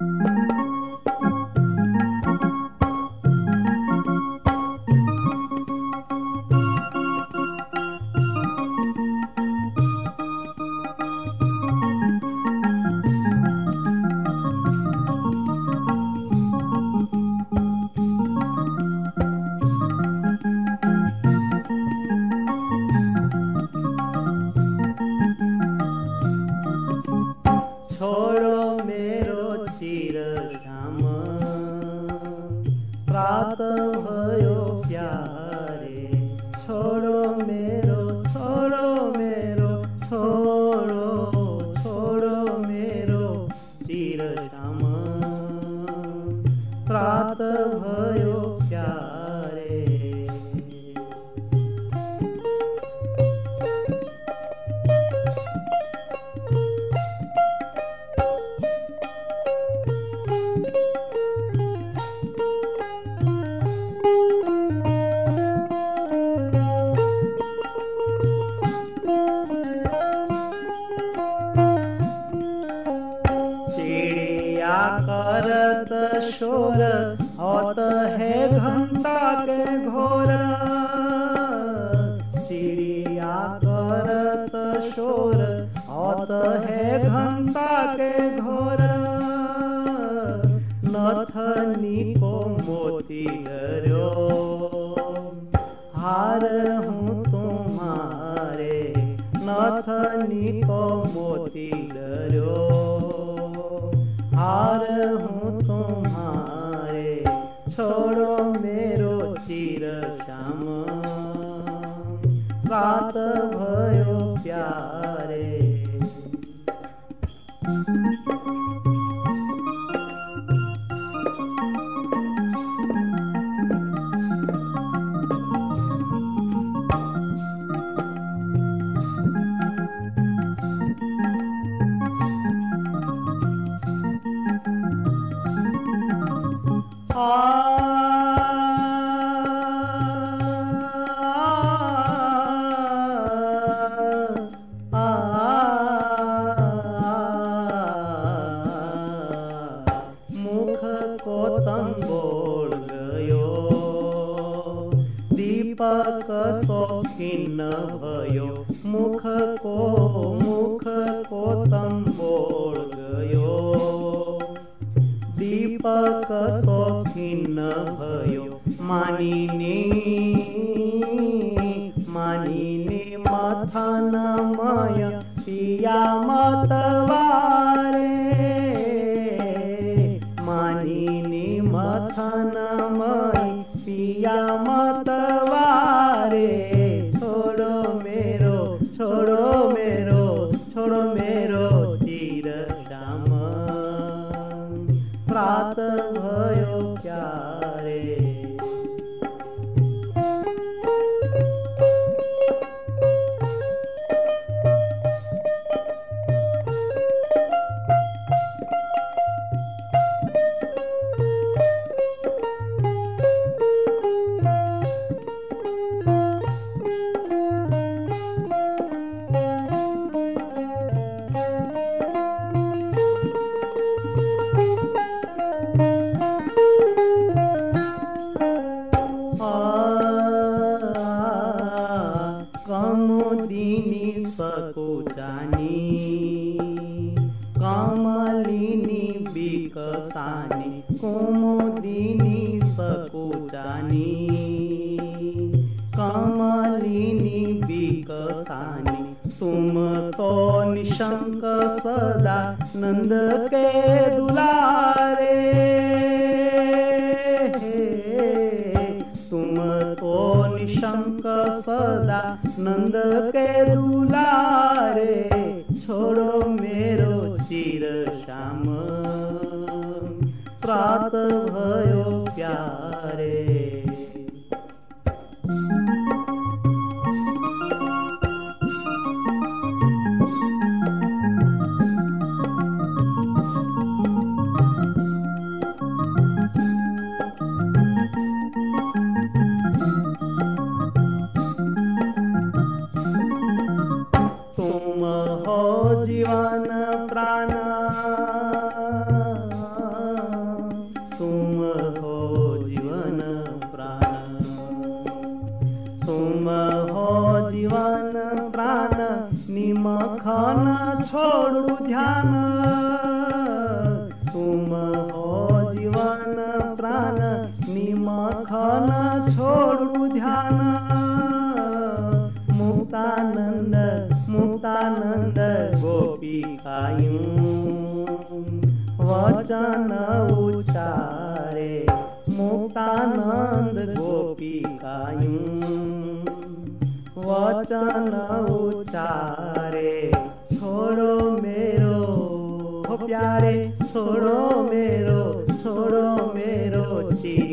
छोड़ो मेरो चिर श्याम प्रात भयो प्यारे। छोड़ो मेरो छोड़ो मेरो छोड़ो छोड़ो मेरो चिर श्याम प्रात भयो प्यारे। चिड़िया करत शोर होत है घंटा के घोर। चिड़िया करत शोर होत है घंटा के घोर। नथनी को मोती हरो हार हूँ तुम्हारे। नथनी को मोती हरो हार हूँ तुम्हारे। छोड़ो मेरो चिर श्याम प्रात भयो प्यारे। मुख को तंबोड़ गयो दीपक शौकीन भयो। मुख को तंबोड़ गयो दीपक शौकीन भयो। मानिनी मथन मय पिया मतवारे। मानिनी मथन मय पिया मतवारे। छोड़ो मेरो छोड़ो मेरो छोड़ो मेरो चिर श्याम प्रात भयो प्यारे। कमुदिनी सकुचानी कमलिनी विकसानी। कुमुदिनी सकुचानी कमलिनी विकसानी। तुम तो निशंक सदा नंद के दुलारे। तुम तो निशंक सदा नंद के दुलारे। छोड़ो मेरो चिर श्याम प्रात भयो प्यारे। तुम हो जीवन प्राण छोड़ू ध्यान, तुम हो जीवन प्राण निमख न छोड़ू ध्यान। मुक्तानंद मुक्तानंद गोपिकायूं वचन उच्चारे, मुक्तानंद गोपिकायूं वचन उच्चारे। छोड़ो मेरो हो प्यारे, छोड़ो मेरो चित